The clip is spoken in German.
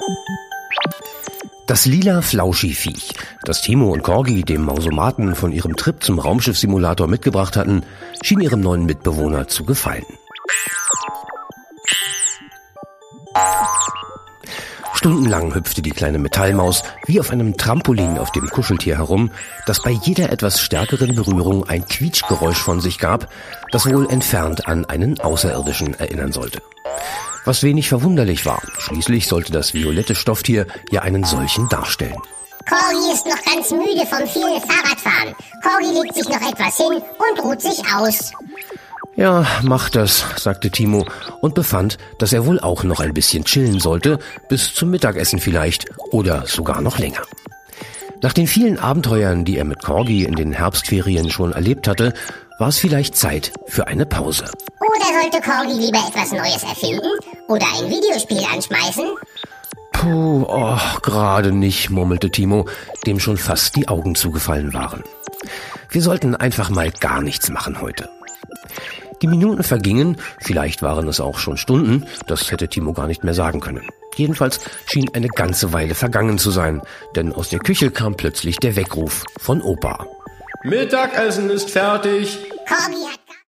Das lila Flauschi-Viech, das Timo und Corgi dem Mausomaten von ihrem Trip zum Raumschiff-Simulator mitgebracht hatten, schien ihrem neuen Mitbewohner zu gefallen. Stundenlang hüpfte die kleine Metallmaus wie auf einem Trampolin auf dem Kuscheltier herum, das bei jeder etwas stärkeren Berührung ein Quietschgeräusch von sich gab, das wohl entfernt an einen Außerirdischen erinnern sollte. Was wenig verwunderlich war, schließlich sollte das violette Stofftier ja einen solchen darstellen. Corgi ist noch ganz müde vom vielen Fahrradfahren. Corgi legt sich noch etwas hin und ruht sich aus. Ja, mach das, sagte Timo und befand, dass er wohl auch noch ein bisschen chillen sollte, bis zum Mittagessen vielleicht oder sogar noch länger. Nach den vielen Abenteuern, die er mit Corgi in den Herbstferien schon erlebt hatte, war es vielleicht Zeit für eine Pause. Oder sollte Corgi lieber etwas Neues erfinden oder ein Videospiel anschmeißen? Puh, gerade nicht, murmelte Timo, dem schon fast die Augen zugefallen waren. Wir sollten einfach mal gar nichts machen heute. Die Minuten vergingen, vielleicht waren es auch schon Stunden, das hätte Timo gar nicht mehr sagen können. Jedenfalls schien eine ganze Weile vergangen zu sein, denn aus der Küche kam plötzlich der Weckruf von Opa. Mittagessen ist fertig. Corgi hat